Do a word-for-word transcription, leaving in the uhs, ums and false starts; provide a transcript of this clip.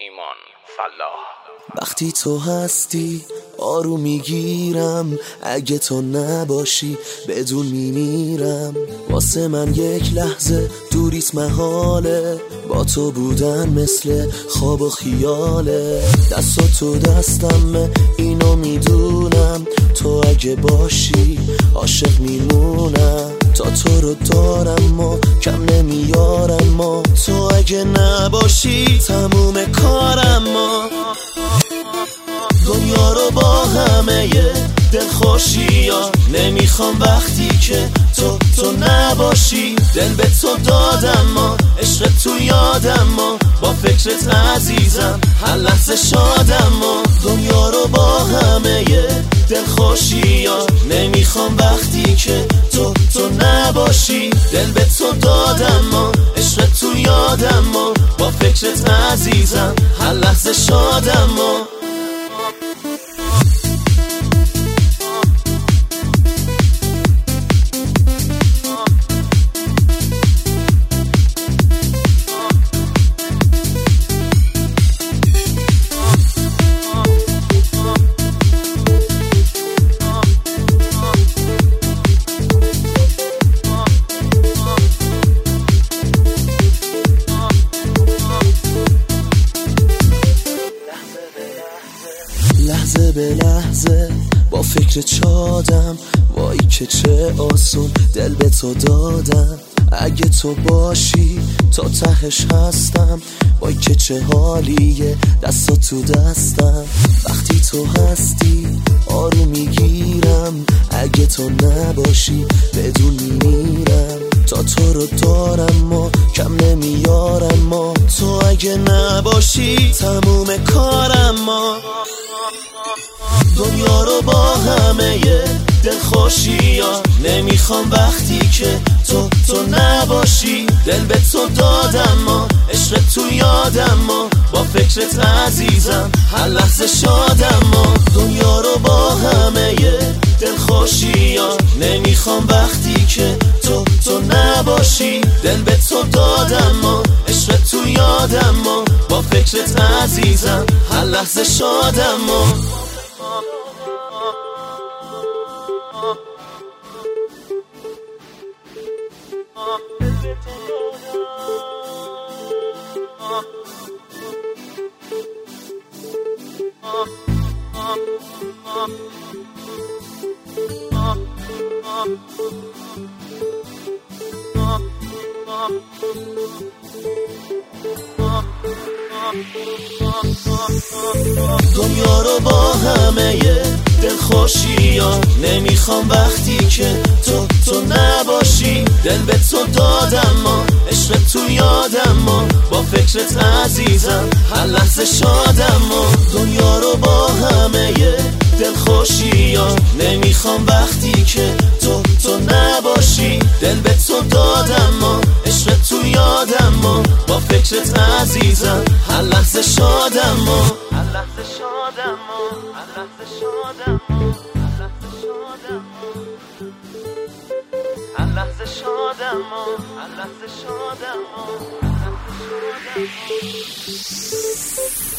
ایمان فلاح. وقتی تو هستی آروم میگیرم، اگه تو نباشی بدون میمیرم. واسه من یک لحظه دوریت محاله، با تو بودن مثل خواب و خیاله. دست و تو دستمه اینو میدونم، تو اگه باشی عاشق میمونم. تا تو رو دارم و کم نمیارم، ما تو اگه نباشی تموم کارم. ما دنیا رو با همه دلخوشی ها نمیخوام وقتی که تو تو نباشی. دل به تو دادم، ما عشق تو یادم، ما با فکرت عزیزم هر لحظه شادم. ما دنیا رو با همه دلخوشی ها نمیخوام وقتی که تو تو نباشی. دل به تو دادم، ما عشق تو یادم، ما با فکرت عزیزم هر لحظه شادم. ما لحظه به لحظه با فکر چادم، وای که چه آسون دل به تو دادم. اگه تو باشی تا تهش هستم، وای که چه حالیه دستا تو دستم. وقتی تو هستی آروم میگیرم، اگه تو نباشی بدون میمیرم. تا تو رو دارم و کم نمیارم، ما تو اگه نباشی تموم کارم. ما دنیا رو با همه دلخوشی ها نمیخوام وقتی که تو تو نباشی. دل به تو دادم، ما عشق تو یادم، ما با فکرت عزیزم هر لحظه شادم. ما دنیا رو با همه دلخوشی ها نمیخوام وقتی که تو تو نباشی. دل به تو دادم، ما عشق تو یادم، ما با فکرت عزیزم هر لحظه شادم. ما دنیا رو با همه دلخوشی ها نمیخوام وقتی که تو تو نباشی. دل به تو دادم، ما عشق تو یادم، ما با فکرت عزیزم هر لحظه شادم. ما دنیا رو با همه دلخوشی ها نمیخوام وقتی که تو تو نباشی. دل به تو دادم، ما عشق تو یادم، ما با فکرت عزیزم هر لحظه شادم. ما هر لحظه شادم، ما هر لحظه شادم، هر لحظه شادم، ما هر لحظه شادم، هر لحظه شادم، ما هر لحظه شادم.